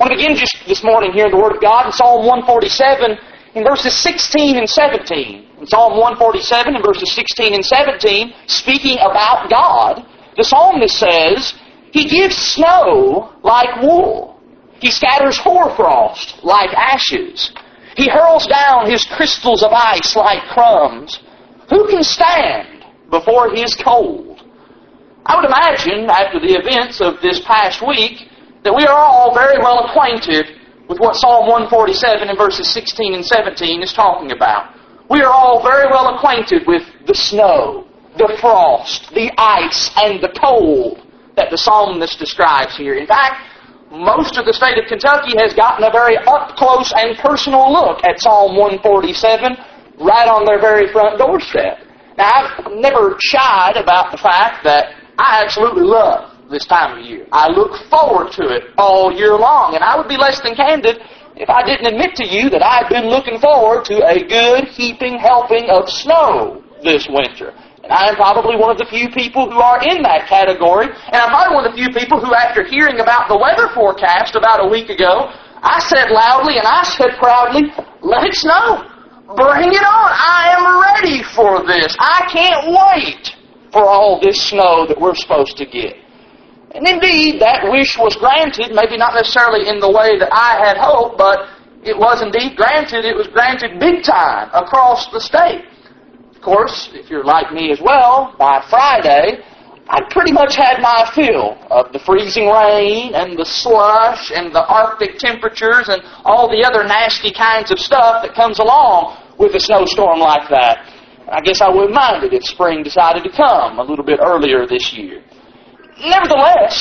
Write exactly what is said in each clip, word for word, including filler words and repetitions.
I want to begin just this morning here in the Word of God in Psalm one forty-seven in verses sixteen and seventeen. In Psalm one forty-seven in verses sixteen and seventeen, speaking about God, the psalmist says, He gives snow like wool. He scatters hoarfrost like ashes. He hurls down His crystals of ice like crumbs. Who can stand before His cold? I would imagine, after the events of this past week, that we are all very well acquainted with what Psalm one forty-seven in verses sixteen and seventeen is talking about. We are all very well acquainted with the snow, the frost, the ice, and the cold that the psalmist describes here. In fact, most of the state of Kentucky has gotten a very up-close and personal look at Psalm one forty-seven right on their very front doorstep. Now, I've never shied about the fact that I absolutely love this time of year. I look forward to it all year long, and I would be less than candid if I didn't admit to you that I've been looking forward to a good, heaping helping of snow this winter. And I am probably one of the few people who are in that category, and I'm probably one of the few people who, after hearing about the weather forecast about a week ago, I said loudly and I said proudly, let it snow. Bring it on. I am ready for this. I can't wait for all this snow that we're supposed to get. And indeed, that wish was granted, maybe not necessarily in the way that I had hoped, but it was indeed granted. It was granted big time across the state. Of course, if you're like me as well, by Friday, I'd pretty much had my fill of the freezing rain and the slush and the Arctic temperatures and all the other nasty kinds of stuff that comes along with a snowstorm like that. I guess I wouldn't mind it if spring decided to come a little bit earlier this year. Nevertheless,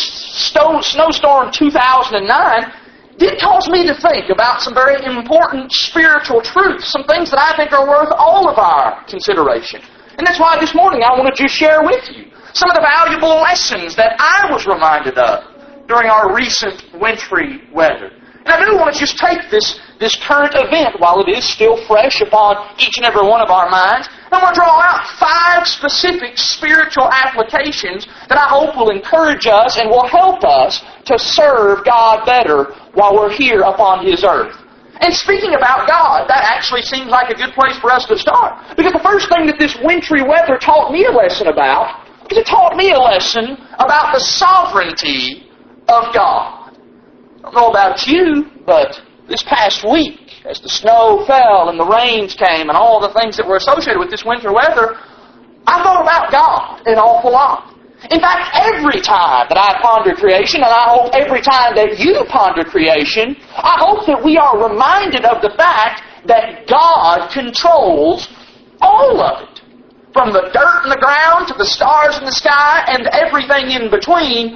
Snowstorm two thousand nine did cause me to think about some very important spiritual truths, some things that I think are worth all of our consideration. And that's why this morning I want to just share with you some of the valuable lessons that I was reminded of during our recent wintry weather. And I do want to just take this, this current event while it is still fresh upon each and every one of our minds. I want to draw out five specific spiritual applications that I hope will encourage us and will help us to serve God better while we're here upon His earth. And speaking about God, that actually seems like a good place for us to start. Because the first thing that this wintry weather taught me a lesson about is it taught me a lesson about the sovereignty of God. I don't know about you, but this past week, as the snow fell and the rains came and all the things that were associated with this winter weather, I thought about God an awful lot. In fact, every time that I ponder creation, and I hope every time that you ponder creation, I hope that we are reminded of the fact that God controls all of it. From the dirt in the ground to the stars in the sky and everything in between,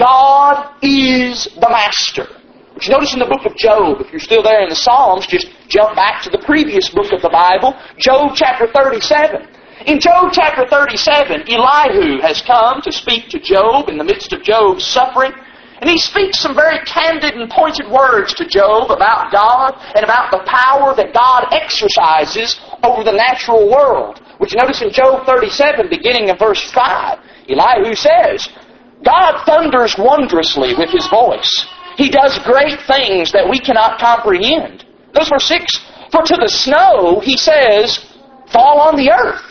God is the master. But you notice in the book of Job, if you're still there in the Psalms, just jump back to the previous book of the Bible, Job chapter thirty-seven. In Job chapter thirty-seven, Elihu has come to speak to Job in the midst of Job's suffering, and he speaks some very candid and pointed words to Job about God and about the power that God exercises over the natural world. Which you notice in Job thirty-seven, beginning in verse five, Elihu says, God thunders wondrously with His voice. He does great things that we cannot comprehend. Notice verse six, for to the snow, He says, fall on the earth.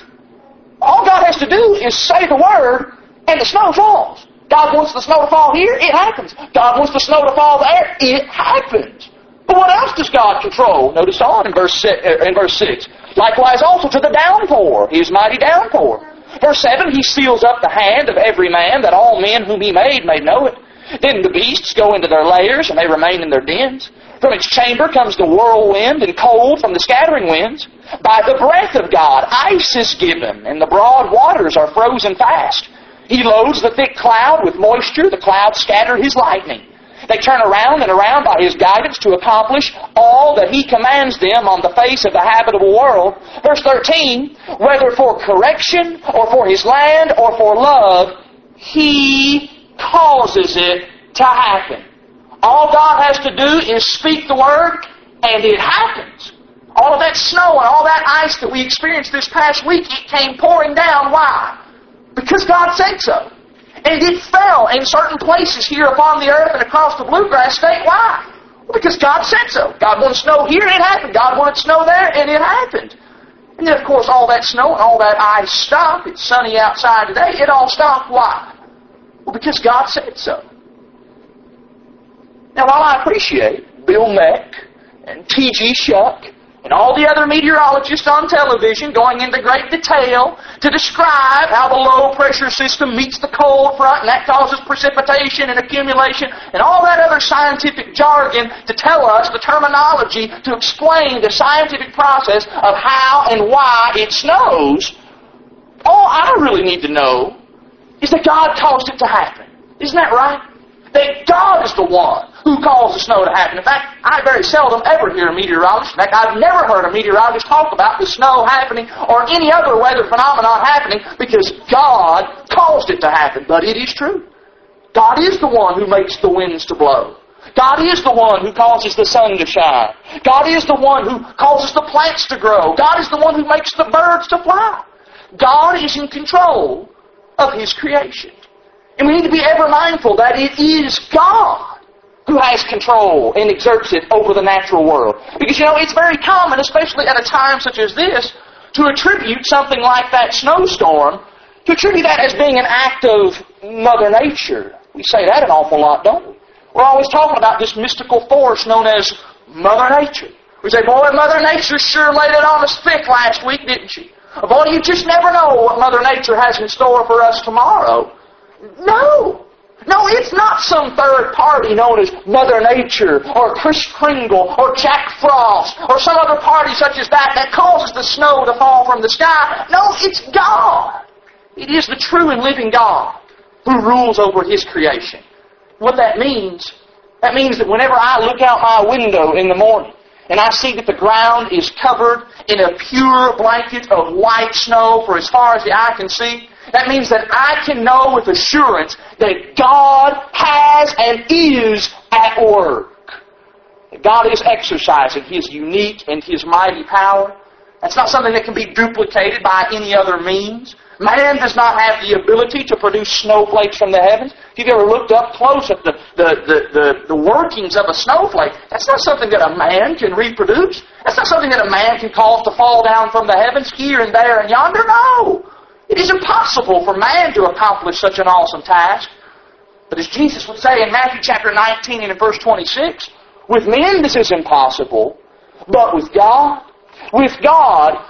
All God has to do is say the word, and the snow falls. God wants the snow to fall here, it happens. God wants the snow to fall there, it happens. But what else does God control? Notice on in verse six, in verse six. Likewise also to the downpour, His mighty downpour. Verse seven, He seals up the hand of every man, that all men whom He made may know it. Then the beasts go into their lairs, and they remain in their dens. From its chamber comes the whirlwind, and cold from the scattering winds. By the breath of God ice is given, and the broad waters are frozen fast. He loads the thick cloud with moisture, the clouds scatter His lightning. They turn around and around by His guidance to accomplish all that He commands them on the face of the habitable world. Verse thirteen, whether for correction or for His land or for love, He causes it to happen. All God has to do is speak the word, and it happens. All of that snow and all that ice that we experienced this past week, it came pouring down. Why? Because God said so. And it fell in certain places here upon the earth and across the bluegrass state. Why? Well, because God said so. God wanted snow here, and it happened. God wanted snow there, and it happened. And then, of course, all that snow and all that ice stopped. It's sunny outside today. It all stopped. Why? Well, because God said so. Now, while I appreciate Bill Meck and T G Shuck and all the other meteorologists on television going into great detail to describe how the low-pressure system meets the cold front and that causes precipitation and accumulation and all that other scientific jargon to tell us the terminology to explain the scientific process of how and why it snows, all I really need to know is that God caused it to happen. Isn't that right? That God is the one who caused the snow to happen. In fact, I very seldom ever hear a meteorologist. In fact, I've never heard a meteorologist talk about the snow happening or any other weather phenomenon happening because God caused it to happen. But it is true. God is the one who makes the winds to blow. God is the one who causes the sun to shine. God is the one who causes the plants to grow. God is the one who makes the birds to fly. God is in control of His creation. And we need to be ever mindful that it is God who has control and exerts it over the natural world. Because, you know, it's very common, especially at a time such as this, to attribute something like that snowstorm, to attribute that as being an act of Mother Nature. We say that an awful lot, don't we? We're always talking about this mystical force known as Mother Nature. We say, boy, Mother Nature sure laid it on us thick last week, didn't she? Boy, you just never know what Mother Nature has in store for us tomorrow. No! No, it's not some third party known as Mother Nature or Kris Kringle or Jack Frost or some other party such as that that causes the snow to fall from the sky. No, it's God. It is the true and living God who rules over His creation. What that means, that means that whenever I look out my window in the morning and I see that the ground is covered in a pure blanket of white snow for as far as the eye can see, that means that I can know with assurance that God has and is at work. That God is exercising His unique and His mighty power. That's not something that can be duplicated by any other means. Man does not have the ability to produce snowflakes from the heavens. If you've ever looked up close at the, the, the, the, the workings of a snowflake, that's not something that a man can reproduce. That's not something that a man can cause to fall down from the heavens here and there and yonder. No! It is impossible for man to accomplish such an awesome task. But as Jesus would say in Matthew chapter nineteen and in verse twenty-six, with men this is impossible, but with God, with God,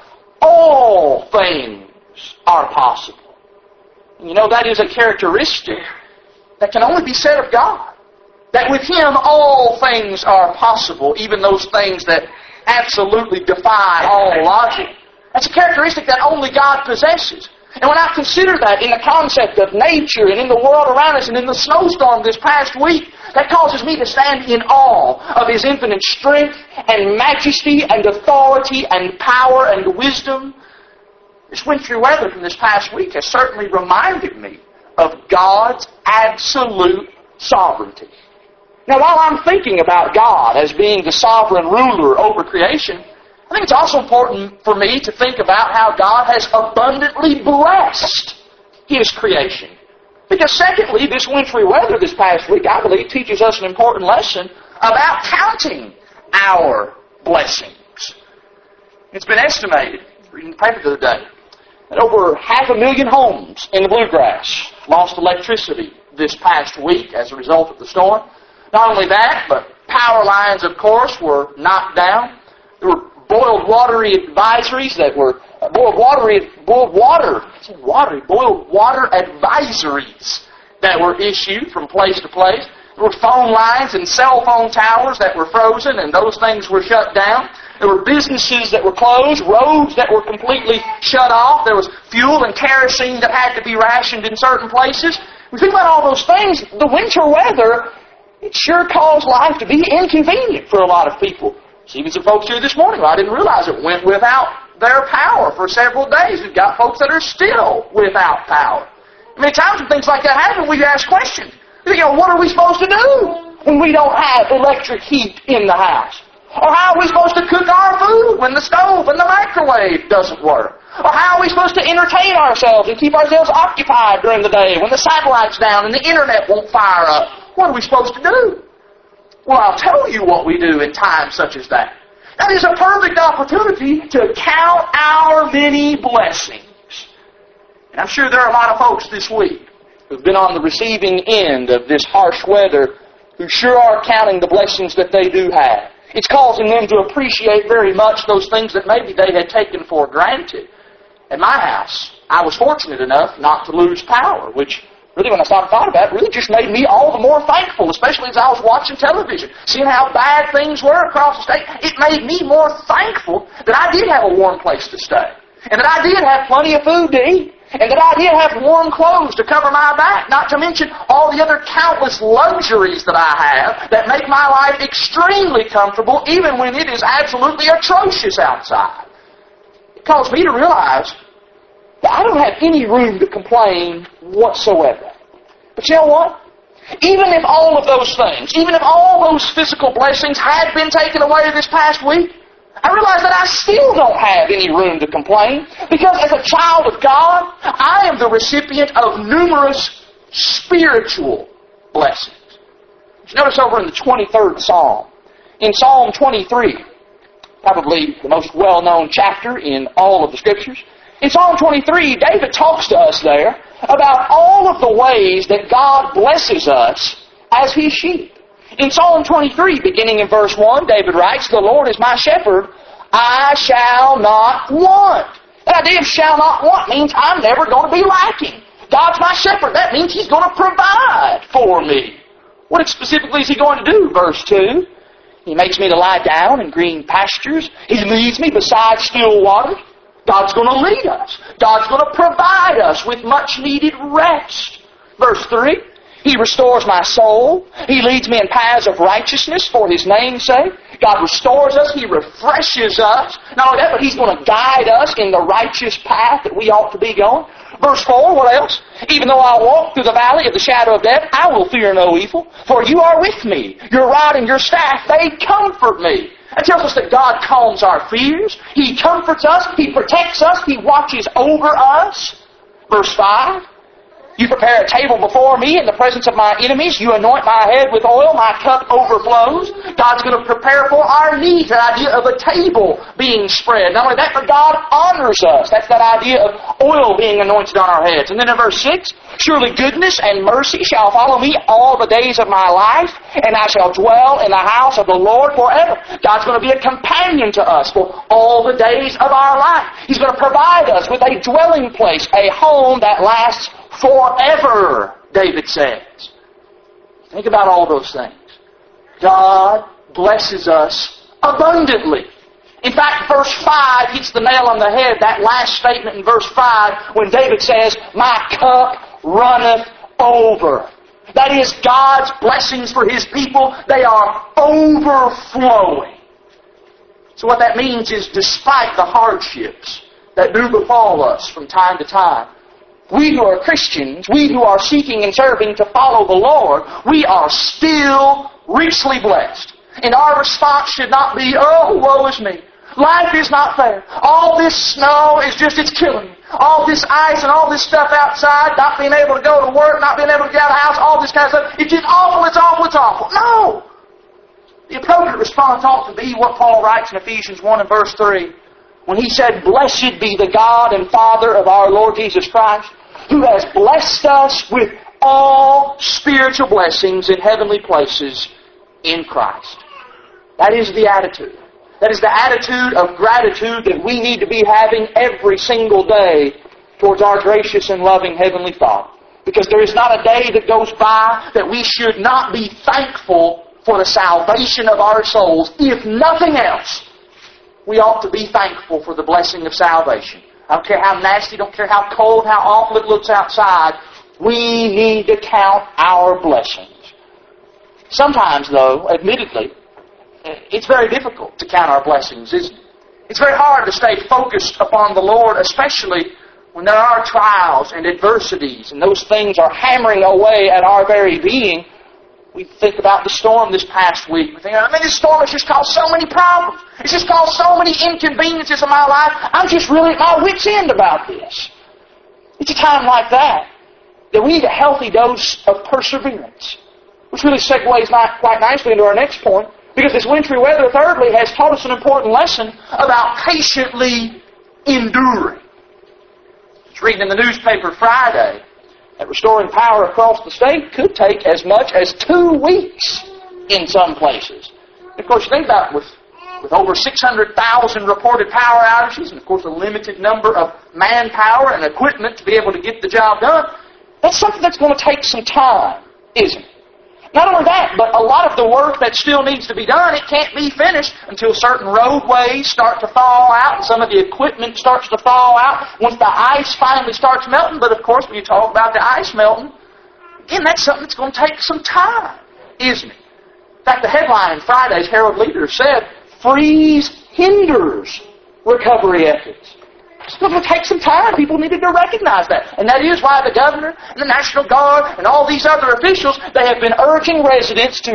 all things are possible. And you know, that is a characteristic that can only be said of God. That with Him all things are possible, even those things that absolutely defy all logic. That's a characteristic that only God possesses. And when I consider that in the concept of nature and in the world around us and in the snowstorm this past week, that causes me to stand in awe of His infinite strength and majesty and authority and power and wisdom. This wintry weather from this past week has certainly reminded me of God's absolute sovereignty. Now, while I'm thinking about God as being the sovereign ruler over creation, I think it's also important for me to think about how God has abundantly blessed His creation. Because secondly, this wintry weather this past week, I believe, teaches us an important lesson about counting our blessings. It's been estimated, reading the paper the other day, that over half a million homes in the Bluegrass lost electricity this past week as a result of the storm. Not only that, but power lines, of course, were knocked down. There were boiled watery advisories that were uh, boiled watery boiled water watery boiled water advisories that were issued from place to place. There were phone lines and cell phone towers that were frozen, and those things were shut down. There were businesses that were closed, roads that were completely shut off. There was fuel and kerosene that had to be rationed in certain places. We think about all those things. The winter weather, it sure caused life to be inconvenient for a lot of people. Even some folks here this morning, well, I didn't realize it went without their power for several days. We've got folks that are still without power. Many times when things like that happen, we ask questions. You know, what are we supposed to do when we don't have electric heat in the house? Or how are we supposed to cook our food when the stove and the microwave doesn't work? Or how are we supposed to entertain ourselves and keep ourselves occupied during the day when the satellite's down and the internet won't fire up? What are we supposed to do? Well, I'll tell you what we do in times such as that. That is a perfect opportunity to count our many blessings. And I'm sure there are a lot of folks this week who've been on the receiving end of this harsh weather who sure are counting the blessings that they do have. It's causing them to appreciate very much those things that maybe they had taken for granted. At my house, I was fortunate enough not to lose power, which really, when I started thought about it, really just made me all the more thankful, especially as I was watching television, seeing how bad things were across the state. It made me more thankful that I did have a warm place to stay, and that I did have plenty of food to eat, and that I did have warm clothes to cover my back, not to mention all the other countless luxuries that I have that make my life extremely comfortable, even when it is absolutely atrocious outside. It caused me to realize that I don't have any room to complain whatsoever. But you know what? Even if all of those things, even if all those physical blessings had been taken away this past week, I realize that I still don't have any room to complain, because as a child of God, I am the recipient of numerous spiritual blessings. You notice over in the twenty-third Psalm, in Psalm twenty-three, probably the most well-known chapter in all of the Scriptures, in Psalm twenty-three, David talks to us there about all of the ways that God blesses us as His sheep. In Psalm twenty-three, beginning in verse one, David writes, "The Lord is my shepherd, I shall not want." That idea of shall not want means I'm never going to be lacking. God's my shepherd. That means He's going to provide for me. What specifically is He going to do? Verse two, He makes me to lie down in green pastures. He leads me beside still waters. God's going to lead us. God's going to provide us with much needed rest. Verse three, He restores my soul. He leads me in paths of righteousness for His name's sake. God restores us. He refreshes us. Not only that, but He's going to guide us in the righteous path that we ought to be going. Verse four, what else? "Even though I walk through the valley of the shadow of death, I will fear no evil, for You are with me. Your rod and Your staff, they comfort me." That tells us that God calms our fears. He comforts us. He protects us. He watches over us. Verse five, "You prepare a table before me in the presence of my enemies. You anoint my head with oil. My cup overflows." God's going to prepare for our needs. That idea of a table being spread. Not only that, but God honors us. That's that idea of oil being anointed on our heads. And then in verse six, "Surely goodness and mercy shall follow me all the days of my life, and I shall dwell in the house of the Lord forever." God's going to be a companion to us for all the days of our life. He's going to provide us with a dwelling place, a home that lasts forever, David says. Think about all those things. God blesses us abundantly. In fact, verse five hits the nail on the head, that last statement in verse five, when David says, "My cup runneth over." That is, God's blessings for His people, they are overflowing. So what that means is, despite the hardships that do befall us from time to time, we who are Christians, we who are seeking and serving to follow the Lord, we are still richly blessed. And our response should not be, "Oh, woe is me. Life is not fair. All this snow is just, it's killing me. All this ice and all this stuff outside, not being able to go to work, not being able to get out of the house, all this kind of stuff, it's just awful, it's awful, it's awful." No! The appropriate response ought to be what Paul writes in Ephesians one and verse three, when he said, "Blessed be the God and Father of our Lord Jesus Christ, who has blessed us with all spiritual blessings in heavenly places in Christ." That is the attitude. That is the attitude of gratitude that we need to be having every single day towards our gracious and loving Heavenly Father. Because there is not a day that goes by that we should not be thankful for the salvation of our souls. If nothing else, we ought to be thankful for the blessing of salvation. I don't care how nasty, don't care how cold, how awful it looks outside, we need to count our blessings. Sometimes, though, admittedly, it's very difficult to count our blessings, isn't it? It's very hard to stay focused upon the Lord, especially when there are trials and adversities, and those things are hammering away at our very being. We think about the storm this past week. We think, I mean, this storm has just caused so many problems. It's just caused so many inconveniences in my life. I'm just really at my wit's end about this. It's a time like that that we need a healthy dose of perseverance. Which really segues not quite nicely into our next point, because this wintry weather, thirdly, has taught us an important lesson about patiently enduring. I was reading in the newspaper Friday that restoring power across the state could take as much as two weeks in some places. Of course, you think about it, with, with over six hundred thousand reported power outages, and of course a limited number of manpower and equipment to be able to get the job done, that's something that's going to take some time, isn't it? Not only that, but a lot of the work that still needs to be done, it can't be finished until certain roadways start to thaw out and some of the equipment starts to thaw out once the ice finally starts melting. But of course, when you talk about the ice melting, again, that's something that's going to take some time, isn't it? In fact, the headline in Friday's Herald Leader said, "Freeze hinders recovery efforts." It's going to take some time. People needed to recognize that. And that is why the governor and the National Guard and all these other officials, they have been urging residents to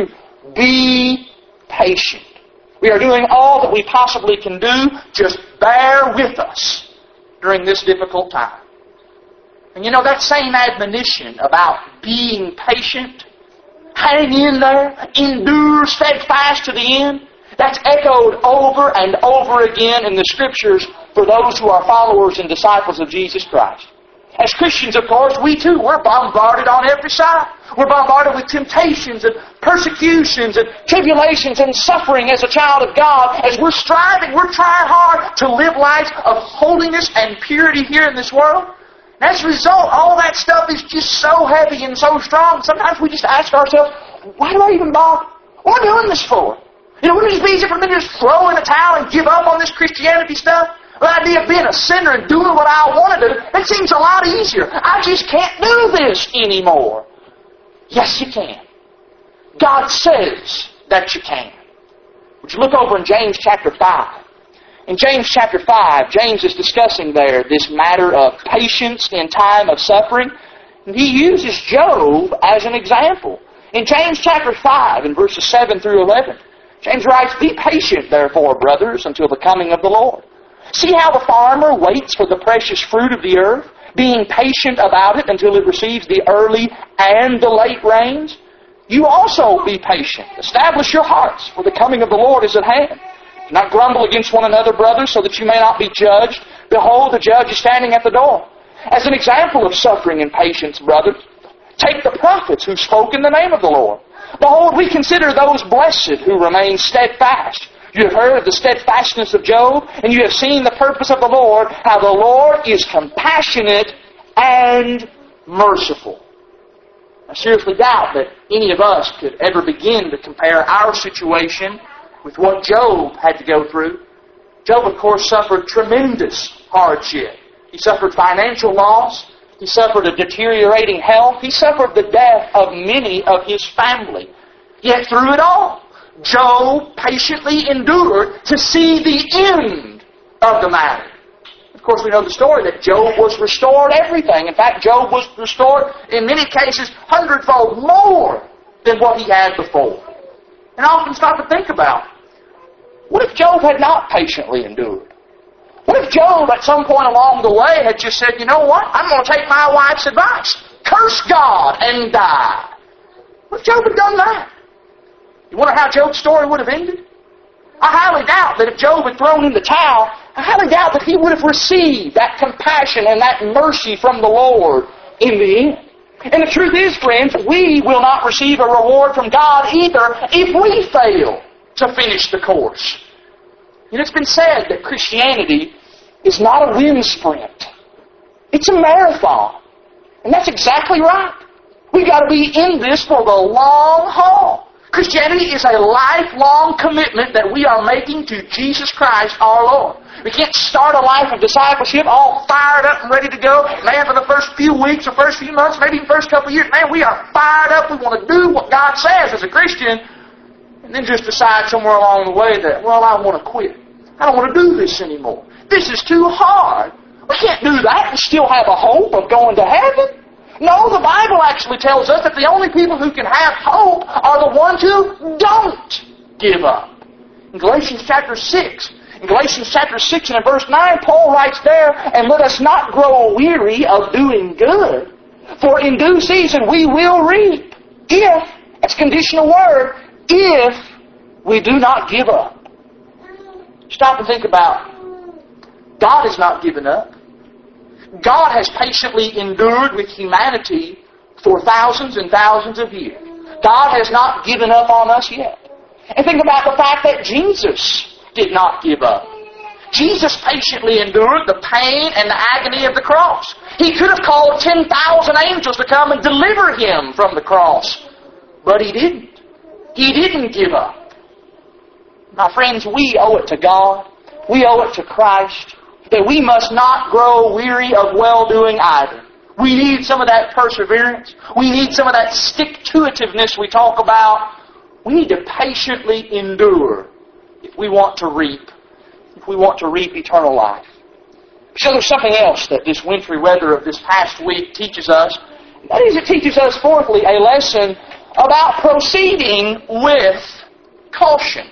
be patient. We are doing all that we possibly can do. Just bear with us during this difficult time. And you know, that same admonition about being patient, hang in there, endure steadfast to the end, that's echoed over and over again in the Scriptures for those who are followers and disciples of Jesus Christ. As Christians, of course, we too, we're bombarded on every side. We're bombarded with temptations and persecutions and tribulations and suffering as a child of God. As we're striving, we're trying hard to live lives of holiness and purity here in this world. And as a result, all that stuff is just so heavy and so strong. Sometimes we just ask ourselves, why do I even bother? What am I doing this for? You know, wouldn't it be easier for me to just throw in the towel and give up on this Christianity stuff? The idea of being a sinner and doing what I want to do, that seems a lot easier. I just can't do this anymore. Yes, you can. God says that you can. Would you look over in James chapter five? In James chapter five, James is discussing there this matter of patience in time of suffering. And he uses Job as an example. In James chapter five, in verses seven through eleven, James writes, "Be patient, therefore, brothers, until the coming of the Lord. See how the farmer waits for the precious fruit of the earth, being patient about it until it receives the early and the late rains? You also be patient. Establish your hearts, for the coming of the Lord is at hand. Do not grumble against one another, brothers, so that you may not be judged. Behold, the judge is standing at the door. As an example of suffering and patience, brothers, take the prophets who spoke in the name of the Lord. Behold, we consider those blessed who remain steadfast. You have heard of the steadfastness of Job, and you have seen the purpose of the Lord, how the Lord is compassionate and merciful." I seriously doubt that any of us could ever begin to compare our situation with what Job had to go through. Job, of course, suffered tremendous hardship. He suffered financial loss. He suffered a deteriorating health. He suffered the death of many of his family. Yet through it all, Job patiently endured to see the end of the matter. Of course, we know the story that Job was restored everything. In fact, Job was restored, in many cases, hundredfold more than what he had before. And I often stop to think about, what if Job had not patiently endured? What if Job, at some point along the way, had just said, you know what, I'm going to take my wife's advice. Curse God and die. What if Job had done that? You wonder how Job's story would have ended? I highly doubt that if Job had thrown in the towel, I highly doubt that he would have received that compassion and that mercy from the Lord in the end. And the truth is, friends, we will not receive a reward from God either if we fail to finish the course. You know, it's been said that Christianity is not a wind sprint. It's a marathon. And that's exactly right. We've got to be in this for the long haul. Christianity is a lifelong commitment that we are making to Jesus Christ our Lord. We can't start a life of discipleship all fired up and ready to go. Man, for the first few weeks or first few months, maybe the first couple of years, man, we are fired up. We want to do what God says as a Christian. And then just decide somewhere along the way that, well, I want to quit. I don't want to do this anymore. This is too hard. We can't do that and still have a hope of going to heaven. No, the Bible actually tells us that the only people who can have hope are the ones who don't give up. In Galatians chapter six, in Galatians chapter six and in verse nine, Paul writes there, "And let us not grow weary of doing good, for in due season we will reap, if That's a conditional word. If we do not give up. Stop and think about it. God has not given up. God has patiently endured with humanity for thousands and thousands of years. God has not given up on us yet. And think about the fact that Jesus did not give up. Jesus patiently endured the pain and the agony of the cross. He could have called ten thousand angels to come and deliver Him from the cross. But He didn't. He didn't give up. My friends, we owe it to God. We owe it to Christ that we must not grow weary of well-doing either. We need some of that perseverance. We need some of that stick-to-itiveness we talk about. We need to patiently endure if we want to reap, if we want to reap eternal life. So there's something else that this wintry weather of this past week teaches us. That is, it teaches us, fourthly, a lesson about proceeding with caution.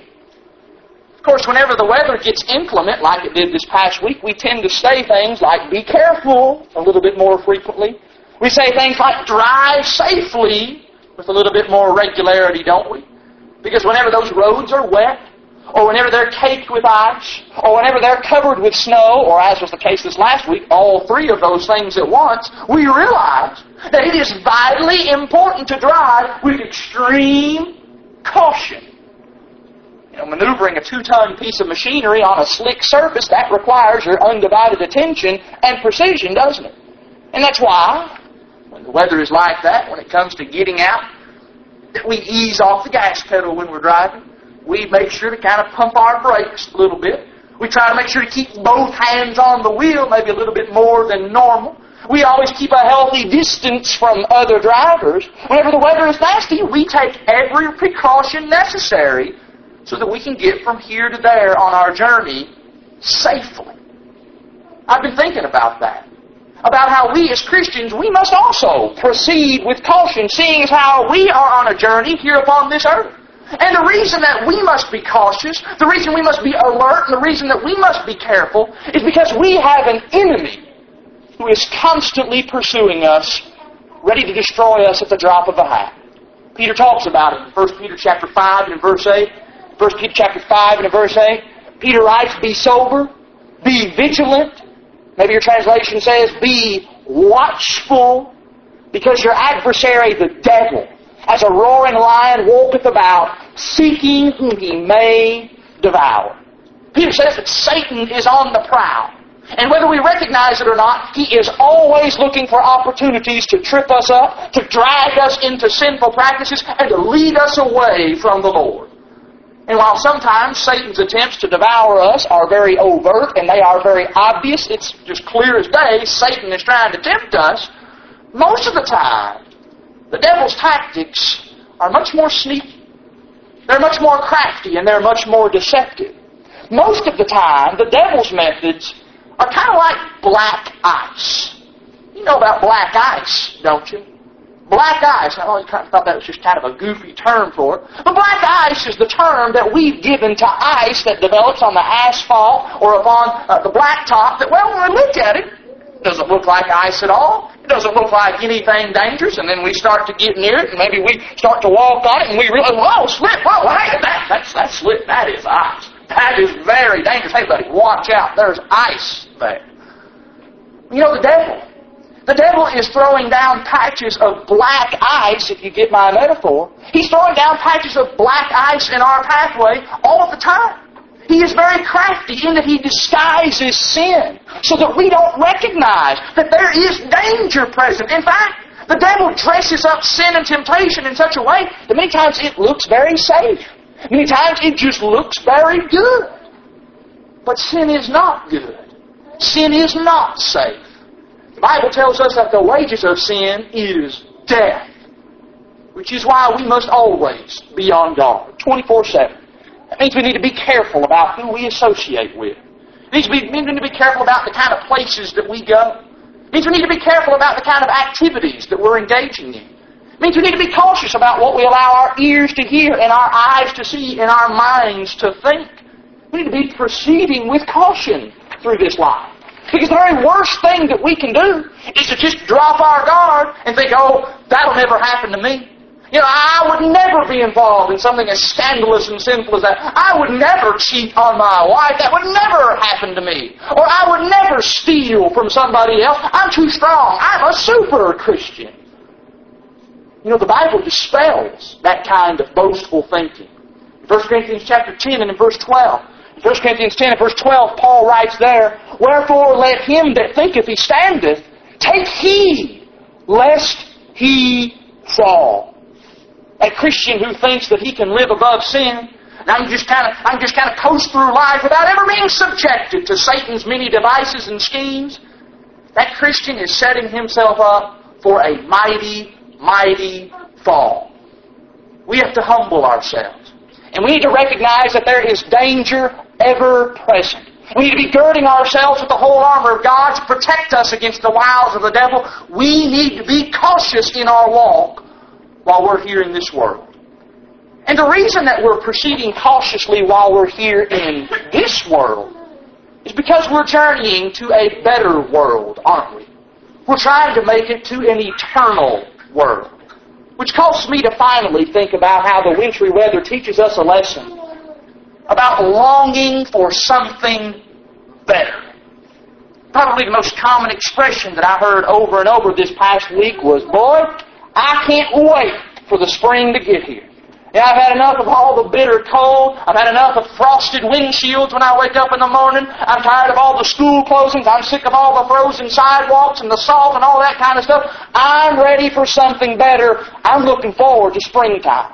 Of course, whenever the weather gets inclement, like it did this past week, we tend to say things like, be careful, a little bit more frequently. We say things like, drive safely, with a little bit more regularity, don't we? Because whenever those roads are wet, or whenever they're caked with ice, or whenever they're covered with snow, or as was the case this last week, all three of those things at once, we realize that it is vitally important to drive with extreme caution. You know, maneuvering a two-ton piece of machinery on a slick surface, that requires your undivided attention and precision, doesn't it? And that's why, when the weather is like that, when it comes to getting out, that we ease off the gas pedal when we're driving. We make sure to kind of pump our brakes a little bit. We try to make sure to keep both hands on the wheel, maybe a little bit more than normal. We always keep a healthy distance from other drivers. Whenever the weather is nasty, we take every precaution necessary so that we can get from here to there on our journey safely. I've been thinking about that. About how we as Christians, we must also proceed with caution, seeing as how we are on a journey here upon this earth. And the reason that we must be cautious, the reason we must be alert, and the reason that we must be careful is because we have an enemy who is constantly pursuing us, ready to destroy us at the drop of a hat. Peter talks about it in First Peter chapter five and verse eight. First Peter chapter five and verse eight. Peter writes, be sober, be vigilant. Maybe your translation says, be watchful, because your adversary, the devil, as a roaring lion, walketh about, seeking whom he may devour. Peter says that Satan is on the prowl. And whether we recognize it or not, he is always looking for opportunities to trip us up, to drag us into sinful practices, and to lead us away from the Lord. And while sometimes Satan's attempts to devour us are very overt and they are very obvious, it's just clear as day, Satan is trying to tempt us, most of the time, the devil's tactics are much more sneaky. They're much more crafty and they're much more deceptive. Most of the time, the devil's methods are kind of like black ice. You know about black ice, don't you? Black ice, I always kind of thought that was just kind of a goofy term for it. But black ice is the term that we've given to ice that develops on the asphalt or upon uh, the blacktop that, well, when we look at it, it doesn't look like ice at all. It doesn't look like anything dangerous. And then we start to get near it and maybe we start to walk on it and we realize, whoa, slip, whoa, hey, that, that's, that's slip. That is ice. That is very dangerous. Hey, buddy, watch out. There's ice there. You know, the devil. The devil is throwing down patches of black ice, if you get my metaphor. He's throwing down patches of black ice in our pathway all the time. He is very crafty in that he disguises sin so that we don't recognize that there is danger present. In fact, the devil dresses up sin and temptation in such a way that many times it looks very safe. Many times it just looks very good. But sin is not good. Sin is not safe. The Bible tells us that the wages of sin is death, which is why we must always be on guard, twenty-four seven. That means we need to be careful about who we associate with. It means we need to be careful about the kind of places that we go. It means we need to be careful about the kind of activities that we're engaging in. It means we need to be cautious about what we allow our ears to hear and our eyes to see and our minds to think. We need to be proceeding with caution through this life. Because the very worst thing that we can do is to just drop our guard and think, oh, that'll never happen to me. You know, I would never be involved in something as scandalous and sinful as that. I would never cheat on my wife. That would never happen to me. Or I would never steal from somebody else. I'm too strong. I'm a super Christian. You know, the Bible dispels that kind of boastful thinking. In First Corinthians chapter ten and in verse twelve. In First Corinthians ten and verse twelve, Paul writes there, "Wherefore let him that thinketh he standeth take heed, lest he fall." A Christian who thinks that he can live above sin, and I can just kind of, I can just kind of coast through life without ever being subjected to Satan's many devices and schemes, that Christian is setting himself up for a mighty, mighty fall. We have to humble ourselves. And we need to recognize that there is danger ever present. We need to be girding ourselves with the whole armor of God to protect us against the wiles of the devil. We need to be cautious in our walk while we're here in this world. And the reason that we're proceeding cautiously while we're here in this world is because we're journeying to a better world, aren't we? We're trying to make it to an eternal world. Which causes me to finally think about how the wintry weather teaches us a lesson about longing for something better. Probably the most common expression that I heard over and over this past week was, "Boy, I can't wait for the spring to get here. Yeah, I've had enough of all the bitter cold. I've had enough of frosted windshields when I wake up in the morning. I'm tired of all the school closings. I'm sick of all the frozen sidewalks and the salt and all that kind of stuff. I'm ready for something better. I'm looking forward to springtime."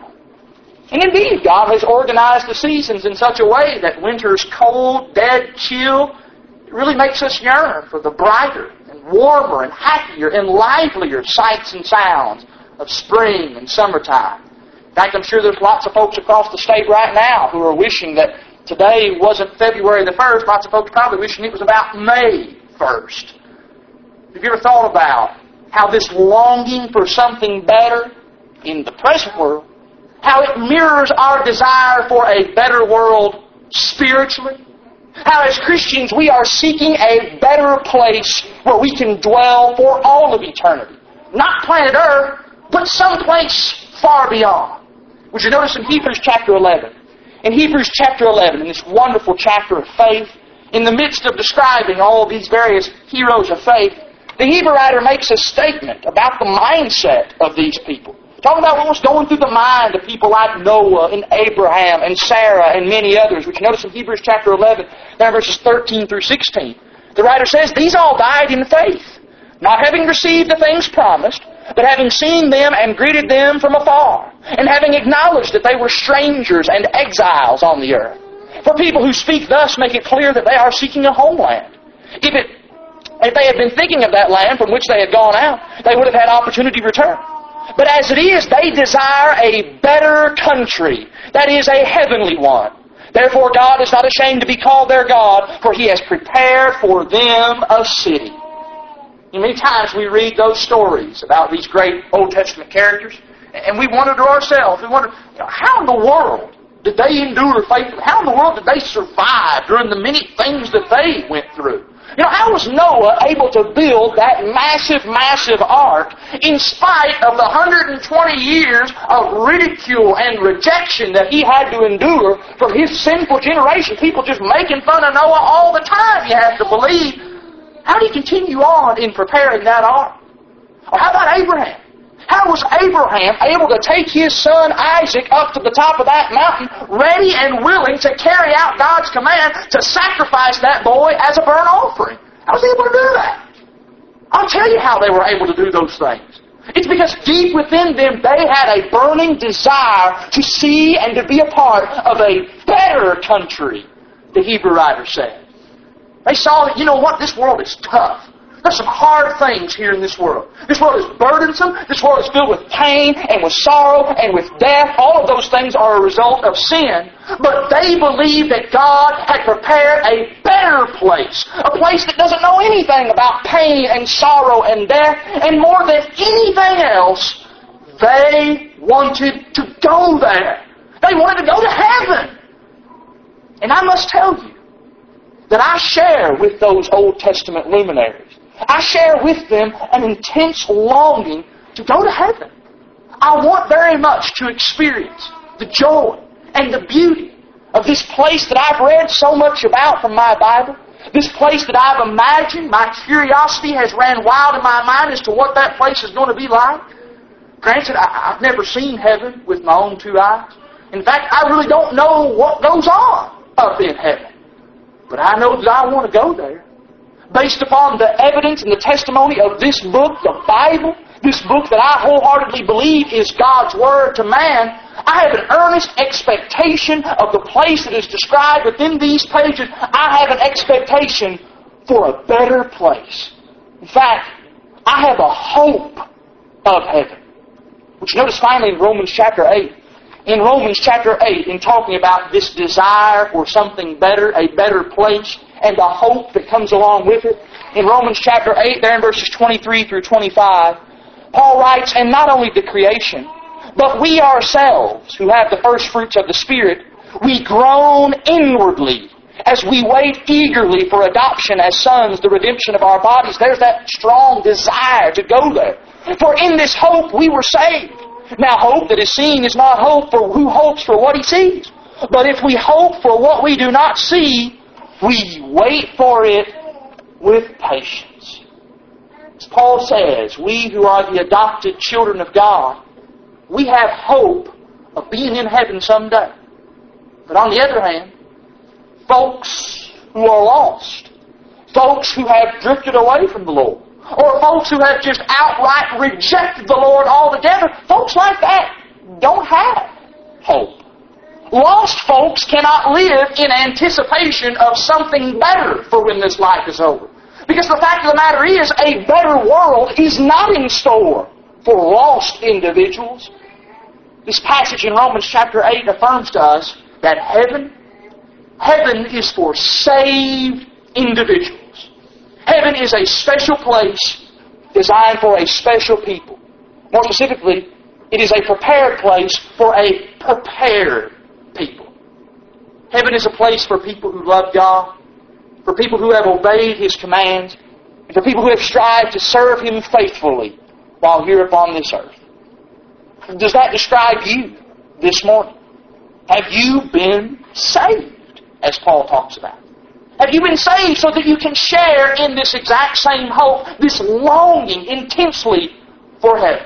And indeed, God has organized the seasons in such a way that winter's cold, dead chill really makes us yearn for the brighter and warmer and happier and livelier sights and sounds of spring and summertime. In fact, I'm sure there's lots of folks across the state right now who are wishing that today wasn't February the first. Lots of folks probably wishing it was about May first. Have you ever thought about how this longing for something better in the present world, how it mirrors our desire for a better world spiritually? How as Christians we are seeking a better place where we can dwell for all of eternity. Not planet Earth, but someplace far beyond. Would you notice in Hebrews chapter eleven? In Hebrews chapter eleven, in this wonderful chapter of faith, in the midst of describing all these various heroes of faith, the Hebrew writer makes a statement about the mindset of these people. Talking about what was going through the mind of people like Noah and Abraham and Sarah and many others, which you notice in Hebrews chapter eleven, there verses thirteen through sixteen. The writer says, "These all died in faith, not having received the things promised, but having seen them and greeted them from afar, and having acknowledged that they were strangers and exiles on the earth. For people who speak thus make it clear that they are seeking a homeland. If it, if they had been thinking of that land from which they had gone out, they would have had opportunity to return. But as it is, they desire a better country, that is, a heavenly one. Therefore God is not ashamed to be called their God, for He has prepared for them a city." And many times we read those stories about these great Old Testament characters, and we wonder to ourselves, we wonder, you know, how in the world did they endure faithfully? How in the world did they survive during the many things that they went through? You know, how was Noah able to build that massive, massive ark in spite of the one hundred twenty years of ridicule and rejection that he had to endure from his sinful generation? People just making fun of Noah all the time, you have to believe. How did he continue on in preparing that ark? Or how about Abraham? How was Abraham able to take his son Isaac up to the top of that mountain, ready and willing to carry out God's command to sacrifice that boy as a burnt offering? How was he able to do that? I'll tell you how they were able to do those things. It's because deep within them they had a burning desire to see and to be a part of a better country, the Hebrew writer said. They saw that, you know what, this world is tough. There's some hard things here in this world. This world is burdensome. This world is filled with pain and with sorrow and with death. All of those things are a result of sin. But they believed that God had prepared a better place. A place that doesn't know anything about pain and sorrow and death. And more than anything else, they wanted to go there. They wanted to go to heaven. And I must tell you that I share with those Old Testament luminaries. I share with them an intense longing to go to heaven. I want very much to experience the joy and the beauty of this place that I've read so much about from my Bible. This place that I've imagined. My curiosity has ran wild in my mind as to what that place is going to be like. Granted, I, I've never seen heaven with my own two eyes. In fact, I really don't know what goes on up in heaven. But I know that I want to go there. Based upon the evidence and the testimony of this book, the Bible, this book that I wholeheartedly believe is God's Word to man, I have an earnest expectation of the place that is described within these pages. I have an expectation for a better place. In fact, I have a hope of heaven. Which notice finally in Romans chapter eight. In Romans chapter eight, in talking about this desire for something better, a better place, and the hope that comes along with it. In Romans chapter eight, there in verses twenty-three through twenty-five, Paul writes, "And not only the creation, but we ourselves, who have the first fruits of the Spirit, we groan inwardly as we wait eagerly for adoption as sons, the redemption of our bodies." There's that strong desire to go there. "For in this hope we were saved. Now hope that is seen is not hope, for who hopes for what he sees? But if we hope for what we do not see, we wait for it with patience." As Paul says, we who are the adopted children of God, we have hope of being in heaven someday. But on the other hand, folks who are lost, folks who have drifted away from the Lord, or folks who have just outright rejected the Lord altogether, folks like that don't have hope. Lost folks cannot live in anticipation of something better for when this life is over. Because the fact of the matter is, a better world is not in store for lost individuals. This passage in Romans chapter eight affirms to us that heaven, heaven is for saved individuals. Heaven is a special place designed for a special people. More specifically, it is a prepared place for a prepared people. Heaven is a place for people who love God, for people who have obeyed His commands, and for people who have strived to serve Him faithfully while here upon this earth. Does that describe you this morning? Have you been saved, as Paul talks about? Have you been saved so that you can share in this exact same hope, this longing intensely for heaven?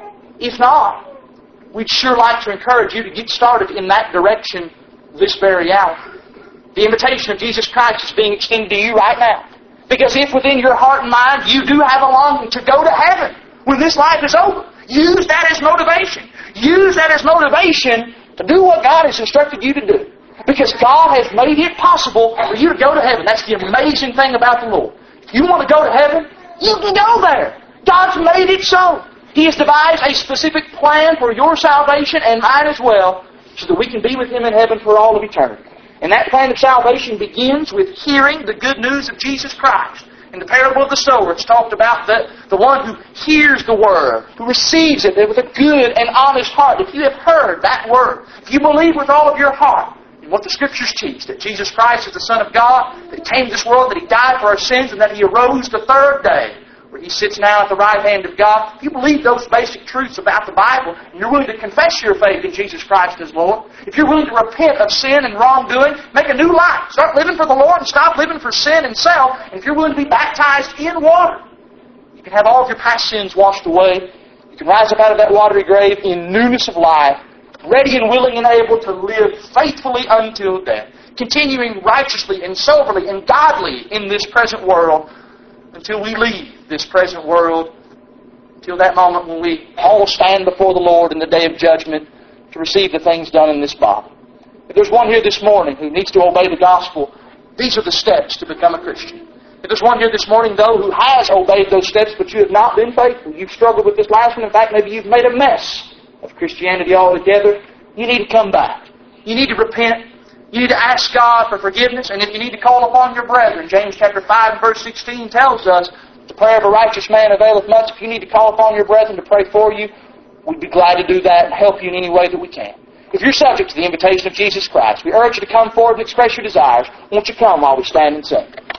If not, we'd sure like to encourage you to get started in that direction this very hour. The invitation of Jesus Christ is being extended to you right now. Because if within your heart and mind you do have a longing to go to heaven when this life is over, use that as motivation. Use that as motivation to do what God has instructed you to do. Because God has made it possible for you to go to heaven. That's the amazing thing about the Lord. If you want to go to heaven, you can go there. God's made it so. He has devised a specific plan for your salvation and mine as well, so that we can be with Him in heaven for all of eternity. And that plan of salvation begins with hearing the good news of Jesus Christ. In the parable of the sower, it's talked about the, the one who hears the Word, who receives it with a good and honest heart. If you have heard that Word, if you believe with all of your heart, what the Scriptures teach, that Jesus Christ is the Son of God, that He came to this world, that He died for our sins, and that He arose the third day, where He sits now at the right hand of God. If you believe those basic truths about the Bible, and you're willing to confess your faith in Jesus Christ as Lord, if you're willing to repent of sin and wrongdoing, make a new life, start living for the Lord and stop living for sin and self, and if you're willing to be baptized in water, you can have all of your past sins washed away. You can rise up out of that watery grave in newness of life, ready and willing and able to live faithfully until death, continuing righteously and soberly and godly in this present world until we leave this present world, until that moment when we all stand before the Lord in the day of judgment to receive the things done in this body. If there's one here this morning who needs to obey the gospel, these are the steps to become a Christian. If there's one here this morning, though, who has obeyed those steps, but you have not been faithful, you've struggled with this last one, in fact, maybe you've made a mess of Christianity altogether, you need to come back. You need to repent. You need to ask God for forgiveness. And if you need to call upon your brethren, James chapter five and verse sixteen tells us, the prayer of a righteous man availeth much. If you need to call upon your brethren to pray for you, we'd be glad to do that and help you in any way that we can. If you're subject to the invitation of Jesus Christ, we urge you to come forward and express your desires. Won't you come while we stand and sing?